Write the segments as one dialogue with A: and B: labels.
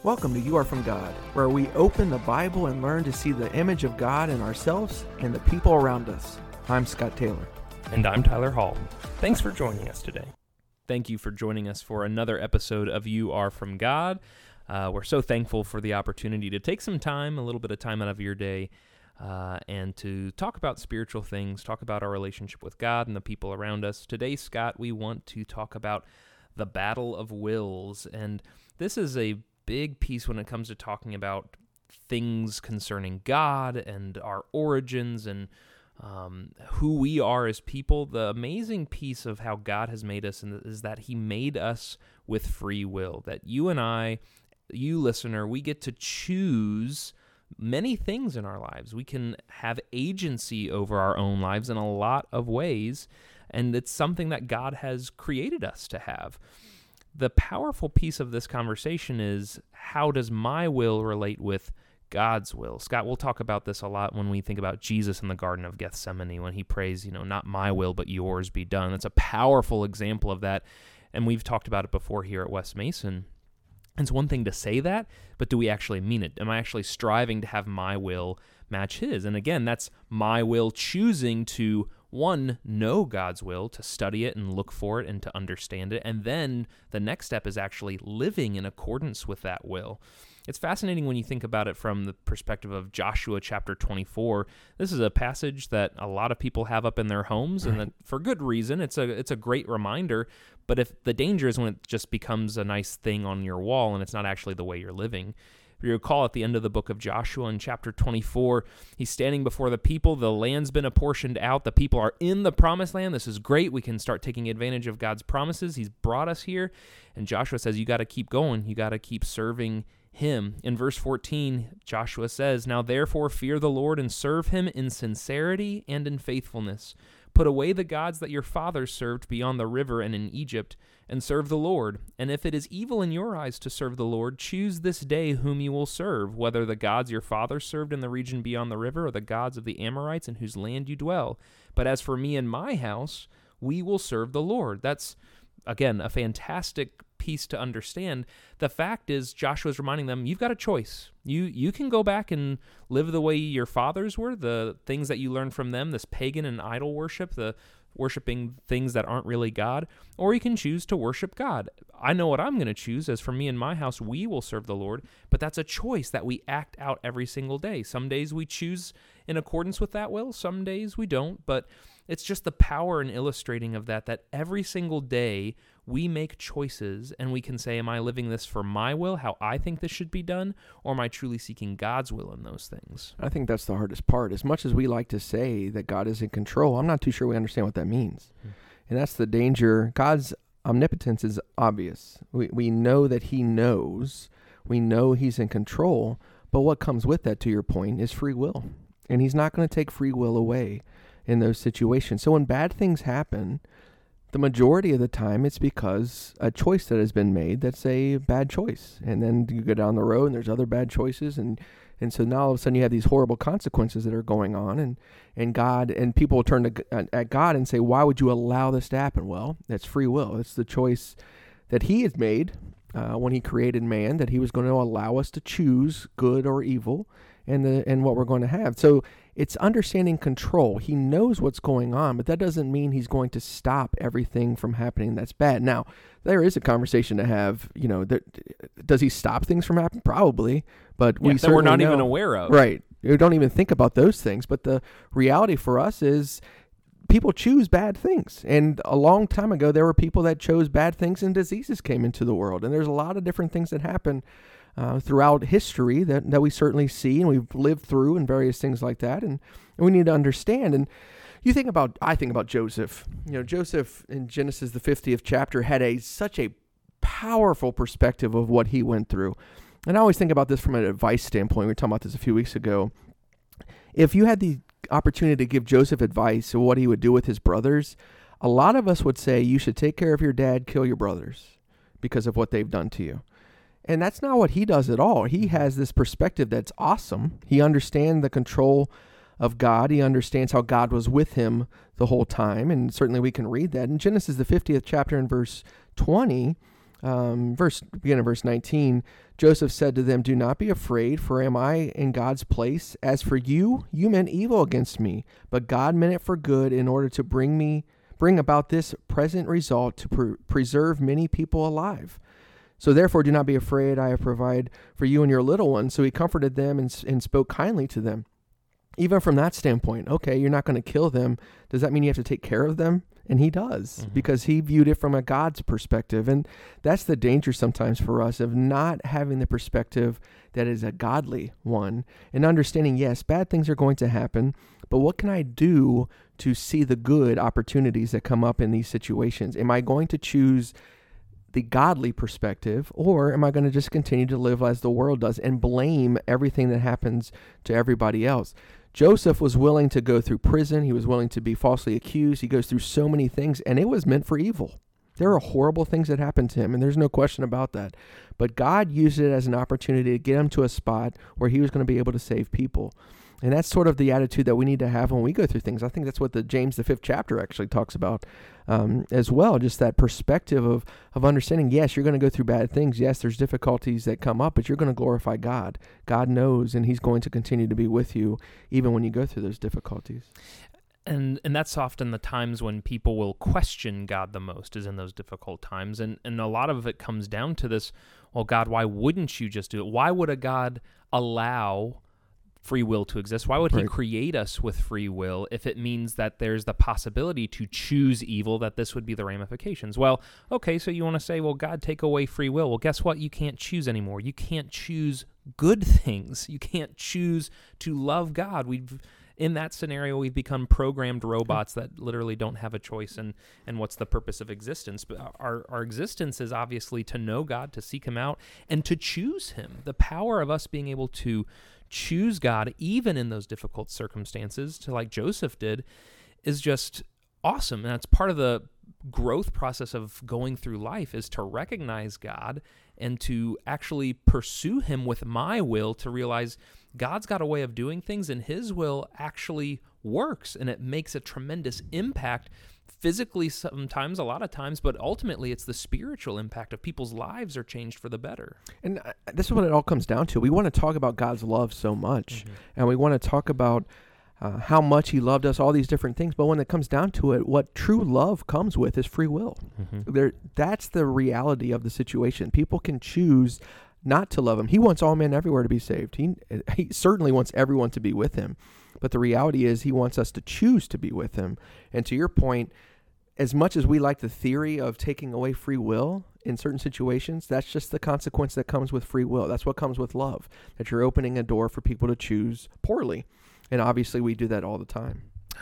A: Welcome to You Are From God, where we open the Bible and learn to see the image of God in ourselves and the people around us. I'm Scott Taylor.
B: And I'm Tyler Hall. Thanks for joining us today. Thank you for joining us for another episode of You Are From God. We're so thankful for the opportunity to take some time, a little bit of time out of your day, and to talk about spiritual things, talk about our relationship with God and the people around us. Today, Scott, we want to talk about the battle of wills, and this is a big piece when it comes to talking about things concerning God and our origins and who we are as people. The amazing piece of how God has made us is that He made us with free will, that you and I, you listener, we get to choose many things in our lives. We can have agency over our own lives in a lot of ways, and it's something that God has created us to have. The powerful piece of this conversation is, how does my will relate with God's will? Scott, we'll talk about this a lot when we think about Jesus in the Garden of Gethsemane, when he prays, not my will, but yours be done. That's a powerful example of that, and we've talked about it before here at West Mason. It's one thing to say that, but do we actually mean it? Am I actually striving to have my will match his? And again, that's my will choosing to, one, know God's will, to study it and look for it and to understand it. And then the next step is actually living in accordance with that will. It's fascinating when you think about it from the perspective of Joshua chapter 24. This is a passage that a lot of people have up in their homes, and that for good reason. It's a great reminder. But if the danger is when it just becomes a nice thing on your wall and it's not actually the way you're living. If you recall, at the end of the book of Joshua in chapter 24, he's standing before the people. The land's been apportioned out. The people are in the promised land. This is great. We can start taking advantage of God's promises. He's brought us here. And Joshua says, you got to keep going. You got to keep serving him. In verse 14, Joshua says, "Now therefore fear the Lord and serve him in sincerity and in faithfulness. Put away the gods that your fathers served beyond the river and in Egypt, and serve the Lord. And if it is evil in your eyes to serve the Lord, choose this day whom you will serve, whether the gods your fathers served in the region beyond the river or the gods of the Amorites in whose land you dwell. But as for me and my house, we will serve the Lord." That's, again, a fantastic piece to understand. The fact is, Joshua's reminding them, you've got a choice. You can go back and live the way your fathers were, the things that you learned from them, this pagan and idol worship, the worshiping things that aren't really God, or you can choose to worship God. I know what I'm going to choose. As for me and my house, we will serve the Lord, but that's a choice that we act out every single day. Some days we choose in accordance with that will, some days we don't, but it's just the power in illustrating of that every single day we make choices and we can say, am I living this for my will, how I think this should be done, or am I truly seeking God's will in those things?
A: I think that's the hardest part. As much as we like to say that God is in control, I'm not too sure we understand what that means. And that's the danger. God's omnipotence is obvious. We know that he knows. We know he's in control. But what comes with that, to your point, is free will. And he's not going to take free will away in those situations. So when bad things happen, the majority of the time it's because a choice that has been made that's a bad choice. And then you go down the road and there's other bad choices, and so now all of a sudden you have these horrible consequences that are going on, and God, and people will turn at God and say, why would you allow this to happen? Well, that's free will. It's the choice that he had made when he created man, that he was going to allow us to choose good or evil and what we're going to have. So it's understanding control. He knows what's going on, but that doesn't mean he's going to stop everything from happening that's bad. Now, there is a conversation to have, does he stop things from happening? Probably, but we certainly
B: we're not
A: know,
B: even aware of.
A: Right. We don't even think about those things, but the reality for us is people choose bad things. And a long time ago, there were people that chose bad things and diseases came into the world. And there's a lot of different things that happen throughout history that we certainly see and we've lived through and various things like that. And we need to understand. And I think about Joseph. Joseph in Genesis, the 50th chapter, had such a powerful perspective of what he went through. And I always think about this from an advice standpoint. We were talking about this a few weeks ago. If you had the opportunity to give Joseph advice of what he would do with his brothers, a lot of us would say you should take care of your dad, kill your brothers because of what they've done to you. And that's not what he does at all. He has this perspective that's awesome. He understands the control of God. He understands how God was with him the whole time. And certainly we can read that. In Genesis, the 50th chapter in verse 20, Beginning of verse 19, Joseph said to them, "Do not be afraid, for am I in God's place? As for you, you meant evil against me, but God meant it for good in order to bring about this present result to preserve many people alive. So therefore do not be afraid, I have provided for you and your little ones." So he comforted them and spoke kindly to them. Even from that standpoint, okay, you're not going to kill them. Does that mean you have to take care of them? And he does, because he viewed it from a God's perspective. And that's the danger sometimes for us of not having the perspective that is a godly one and understanding, yes, bad things are going to happen, but what can I do to see the good opportunities that come up in these situations? Am I going to choose the godly perspective, or am I going to just continue to live as the world does and blame everything that happens to everybody else? Joseph was willing to go through prison. He was willing to be falsely accused. He goes through so many things, and it was meant for evil. There are horrible things that happened to him, and there's no question about that. But God used it as an opportunity to get him to a spot where he was going to be able to save people. And that's sort of the attitude that we need to have when we go through things. I think that's what the James, the 5th chapter actually talks about as well. Just that perspective of understanding, yes, you're going to go through bad things. Yes, there's difficulties that come up, but you're going to glorify God. God knows, and he's going to continue to be with you even when you go through those difficulties.
B: And that's often the times when people will question God the most, is in those difficult times. And a lot of it comes down to this, well, God, why wouldn't you just do it? Why would a God allow free will to exist? Why would he create us with free will if it means that there's the possibility to choose evil, that this would be the ramifications? Well, okay, so you want to say, well, God, take away free will. Well, guess what? You can't choose anymore. You can't choose good things. You can't choose to love God. In that scenario, we've become programmed robots that literally don't have a choice. And what's the purpose of existence? But our existence is obviously to know God, to seek him out, and to choose him. The power of us being able to choose God, even in those difficult circumstances, to like Joseph did, is just awesome. And that's part of the growth process of going through life, is to recognize God and to actually pursue him with my will, to realize God's got a way of doing things, and his will actually works, and it makes a tremendous impact physically sometimes, a lot of times, but ultimately it's the spiritual impact of people's lives are changed for the better.
A: And this is what it all comes down to. We want to talk about God's love so much, and we want to talk about how much he loved us, all these different things. But when it comes down to it, what true love comes with is free will. That's the reality of the situation. People can choose not to love him. He wants all men everywhere to be saved. He certainly wants everyone to be with him. But the reality is he wants us to choose to be with him. And to your point, as much as we like the theory of taking away free will in certain situations, that's just the consequence that comes with free will. That's what comes with love, that you're opening a door for people to choose poorly. And obviously we do that all the time.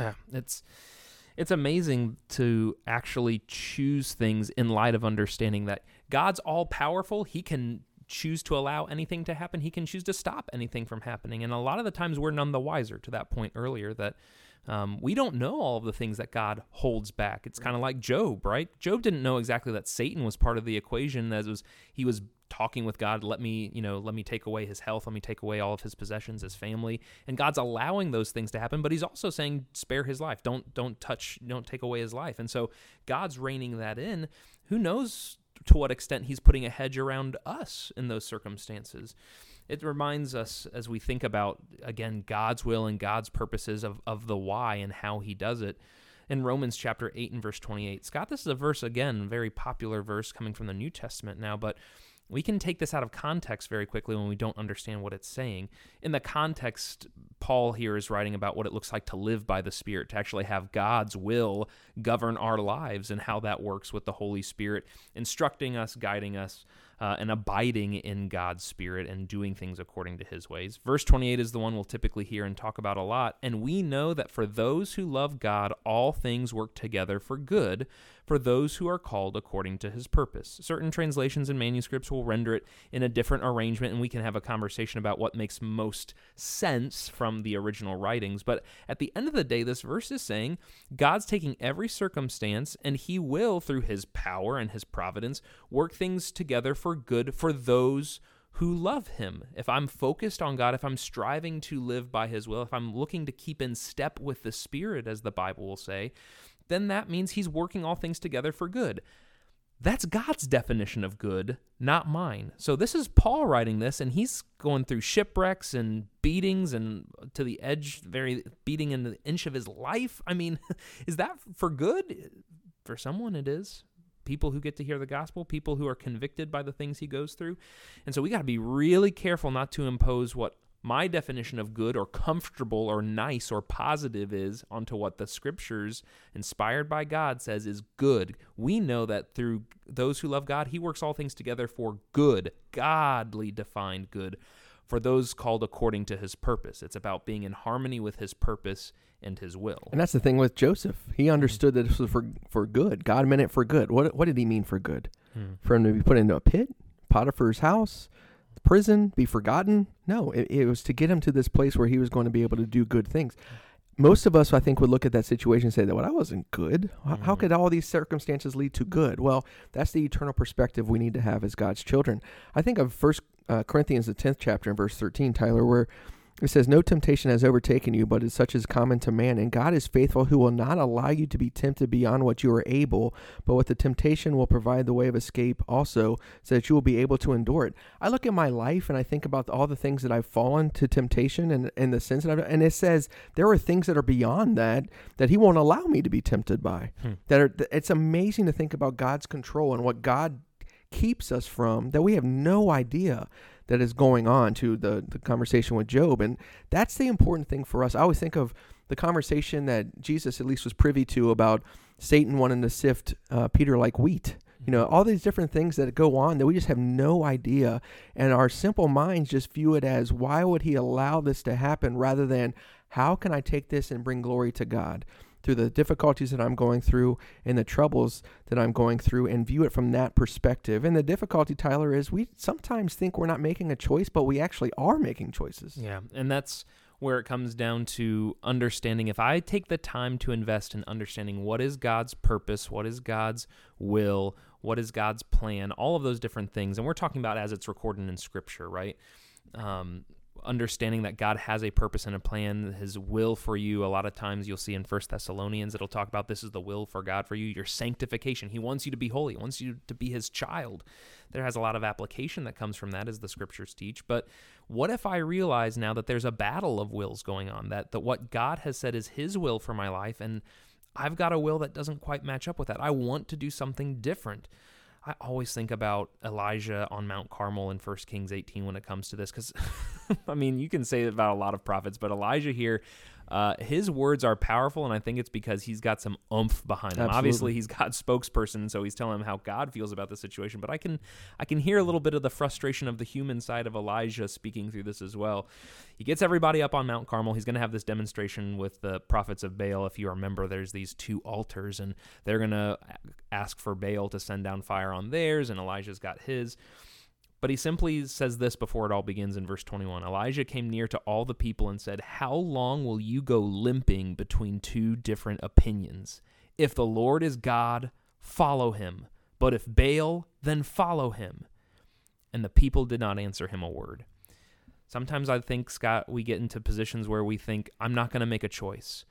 B: It's amazing to actually choose things in light of understanding that God's all-powerful. He can choose to allow anything to happen. He can choose to stop anything from happening. And a lot of the times we're none the wiser, to that point earlier, that we don't know all of the things that God holds back. It's kind of like Job, right? Job didn't know exactly that Satan was part of the equation, as he was talking with God, let me take away his health, let me take away all of his possessions, his family. And God's allowing those things to happen, but he's also saying, spare his life. Don't take away his life. And so God's reining that in. Who knows to what extent he's putting a hedge around us in those circumstances. It reminds us, as we think about, again, God's will and God's purposes of the why and how he does it. In Romans chapter 8 and verse 28, Scott, this is a verse, again, very popular verse coming from the New Testament now, but we can take this out of context very quickly when we don't understand what it's saying. In the context, Paul here is writing about what it looks like to live by the Spirit, to actually have God's will govern our lives, and how that works with the Holy Spirit, instructing us, guiding us, and abiding in God's Spirit and doing things according to his ways. Verse 28 is the one we'll typically hear and talk about a lot. And we know that for those who love God, all things work together for good, for those who are called according to his purpose. Certain translations and manuscripts will render it in a different arrangement, and we can have a conversation about what makes most sense from the original writings. But at the end of the day, this verse is saying God's taking every circumstance, and he will, through his power and his providence, work things together for good for those who love him. If I'm focused on God, if I'm striving to live by his will, if I'm looking to keep in step with the Spirit, as the Bible will say, then that means he's working all things together for good. That's God's definition of good, not mine. So this is Paul writing this, and he's going through shipwrecks and beatings and to the edge, beating in the inch of his life. I mean, is that for good? For someone it is. People who get to hear the gospel, people who are convicted by the things he goes through. And so we got to be really careful not to impose what my definition of good or comfortable or nice or positive is onto what the scriptures, inspired by God, says is good. We know that through those who love God, he works all things together for good, godly defined good, for those called according to his purpose. It's about being in harmony with his purpose and his will.
A: And that's the thing with Joseph. He understood that this was for good. God meant it for good. What did he mean for good? For him to be put into a pit, Potiphar's house, prison, be forgotten? No, it was to get him to this place where he was going to be able to do good things. Most of us, I think, would look at that situation and say that, well, I wasn't good. How could all these circumstances lead to good? Well, that's the eternal perspective we need to have as God's children. I think of 1 Corinthians, the 10th chapter, and verse 13, Tyler, where it says, no temptation has overtaken you, but such is common to man. And God is faithful, who will not allow you to be tempted beyond what you are able, but with the temptation will provide the way of escape also, so that you will be able to endure it. I look at my life and I think about all the things that I've fallen to temptation and the sins that I've done. And it says there are things that are beyond that he won't allow me to be tempted by. It's amazing to think about God's control and what God keeps us from that we have no idea that is going on, to the conversation with Job. And that's the important thing for us. I always think of the conversation that Jesus at least was privy to about Satan wanting to sift Peter like wheat. You know, all these different things that go on that we just have no idea. And our simple minds just view it as, why would he allow this to happen, rather than how can I take this and bring glory to God through the difficulties that I'm going through and the troubles that I'm going through, and view it from that perspective. And the difficulty, Tyler, is we sometimes think we're not making a choice, but we actually are making choices.
B: Yeah, and that's where it comes down to understanding. If I take the time to invest in understanding what is God's purpose, what is God's will, what is God's plan, all of those different things, and we're talking about as it's recorded in Scripture, right? Understanding that God has a purpose and a plan, his will for you. A lot of times you'll see in 1 Thessalonians, it'll talk about this is the will for God for you, your sanctification. He wants you to be holy. He wants you to be his child. There has a lot of application that comes from that, as the scriptures teach. But what if I realize now that there's a battle of wills going on, that what God has said is his will for my life, and I've got a will that doesn't quite match up with that. I want to do something different. I always think about Elijah on Mount Carmel in 1 Kings 18 when it comes to this, because, I mean, you can say it about a lot of prophets, but Elijah here, his words are powerful, and I think it's because he's got some oomph behind him.
A: Absolutely.
B: Obviously, he's God's spokesperson, so he's telling him how God feels about the situation, but I can hear a little bit of the frustration of the human side of Elijah speaking through this as well. He gets everybody up on Mount Carmel. He's going to have this demonstration with the prophets of Baal. If you remember, there's these two altars, and they're going to ask for Baal to send down fire on theirs, and Elijah's got his. But he simply says this before it all begins in verse 21. Elijah came near to all the people and said, "How long will you go limping between two different opinions? If the Lord is God, follow him. But if Baal, then follow him." And the people did not answer him a word. Sometimes I think, Scott, we get into positions where we think, I'm not going to make a choice.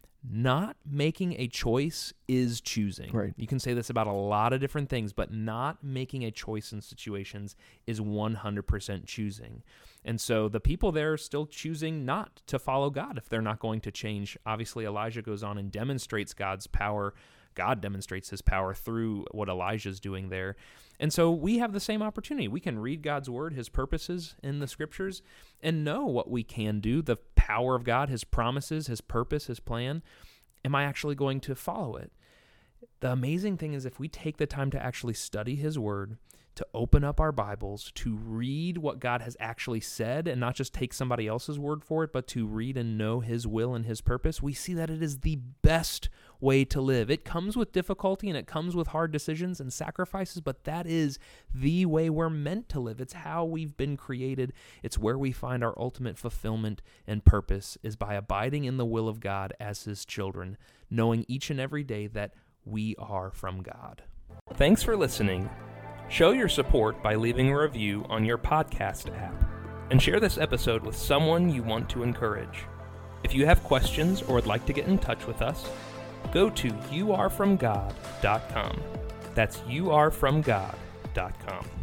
B: Not making a choice is choosing.
A: Right.
B: You can say this about a lot of different things, but not making a choice in situations is 100% choosing. And so the people there are still choosing not to follow God if they're not going to change. Obviously, Elijah goes on and demonstrates God's power. God demonstrates his power through what Elijah's doing there. And so we have the same opportunity. We can read God's word, his purposes in the scriptures, and know what we can do, the power of God, his promises, his purpose, his plan. Am I actually going to follow it? The amazing thing is if we take the time to actually study his word, to open up our Bibles, to read what God has actually said and not just take somebody else's word for it, but to read and know his will and his purpose, we see that it is the best way to live. It comes with difficulty and it comes with hard decisions and sacrifices, but that is the way we're meant to live. It's how we've been created. It's where we find our ultimate fulfillment and purpose, is by abiding in the will of God as his children, knowing each and every day that we are from God. Thanks for listening. Show your support by leaving a review on your podcast app, and share this episode with someone you want to encourage. If you have questions or would like to get in touch with us, go to youarefromgod.com. That's youarefromgod.com.